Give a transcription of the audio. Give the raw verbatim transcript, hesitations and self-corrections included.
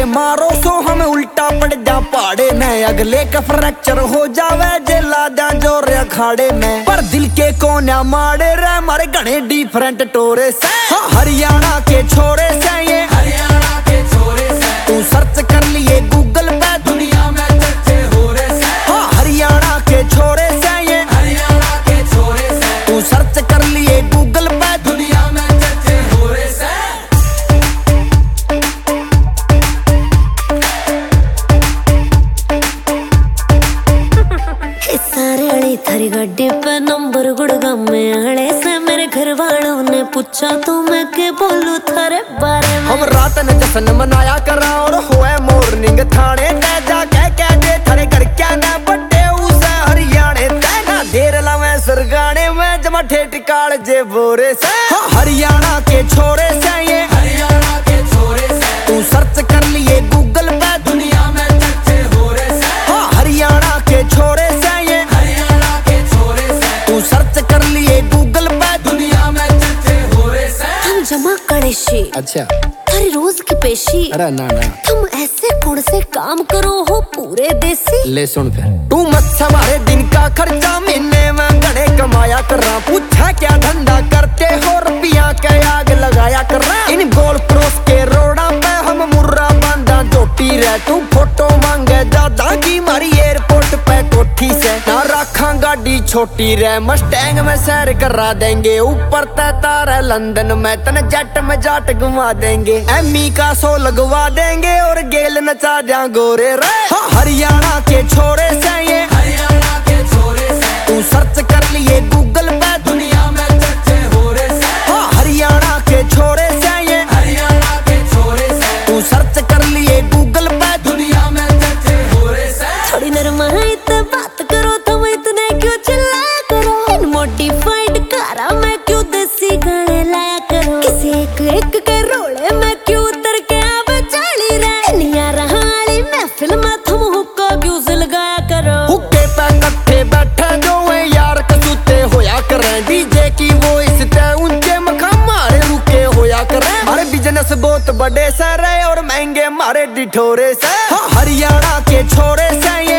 झटके मारो सो हम उल्टा पड़ जा पहाड़े में, अगले का फ्रैक्चर हो जावे जे लादा जोर अखाड़े में। पर दिल के कोना मारे रे मारे घने डिफरेंट टोरे से। हाँ, हरियाणा के छोरे से ये हरियाणा के छोरे से तू सर्च कर लिए गूगल पे दुनिया में चर्चे हो रहे से। हाँ, हरियाणा के छोरे से ये हरियाणा के छोरे से तू सर्च कर लिए गूगल पे दुनिया में चर्चे हो रहे से। सारे थारी गड्डी पे नंबर गुड़गांव में आड़े से मेरे घर वालों ने पूछा तो मैं के बोलूं थारे बारे में। हम रात ने जश्न मनाया करा और हुए मॉर्निंग थाने ते जा कह कह दे थारे घर क्या ना बड्डे उसे हरियाणे ते ना देर लावे सरगाने में जमा ठेठ काल जे बोरे से। हाँ, हरियाणा के छोरे से ये हरियाणा के छोरे से तू सर्च कर लिए गूगल पे दुनिया में चर्चे हो रहे से। हाँ, हरियाणा के छोरे से ये हरियाणा के छोरे से तू सर्च कर लिए गूगल पे दुनिया में चर्चे हो रहे से। हम जमा कड़ेशी अच्छा थारी रोज की पेशी, अरे ना ना तुम ऐसे कौन से काम करो हो पूरे देसी। ले सुन फिर तू मत हमारे दिन का खर्चा महीने में घने कमाया कर रहा, पूछा क्या धंधा करते हो रुपया के आग लगाया कर रहा। इन गोल क्रॉस के रोड़ा पे हम मुर्रा बांधा चोटी रह, तू फोटो मांगे दादा की मारी एयरपोर्ट पे कोठी से ना रखा गाड़ी छोटी रह, मस्टैंग में सैर करा देंगे ऊपर तय तारा लंदन में तन जेट में जाट घुमा देंगे, एमी का सो लगवा देंगे और गेल नचा जा गोरे रे। हाँ, हरियाणा के छोरे से ये हरियाणा के छोरे से तू सर्च कर लिए गूगल पे दुनिया में चर्चे हो रहे से। हाँ, हरियाणा के छोरे से ये हरियाणा के छोरे से तू सर्च कर लिए गूगल पे दुनिया में चर्चे हो रहे से। थोड़ी नरमाइत बात करो तुम इतने क्यों चिल्लाया करो, इन मॉडिफाइड कारा में क्यों देसी गाने लाया करो, किसी एक एक के रोले में क्यों उतर के आवे चाली रे, निया रहाली महफिल में तुम हुक्का क्यों लगाया करो। हुक्के पे कट्ठे बैठे जो है यार कसूते होया करें, डीजे की वॉइस ते ऊंचे मकाम मारे रुके होया करें, अरे बिजनेस बहुत बड़े सर और महंगे मारे डिठोरे से। हाँ, हरियाणा के छोरे से ये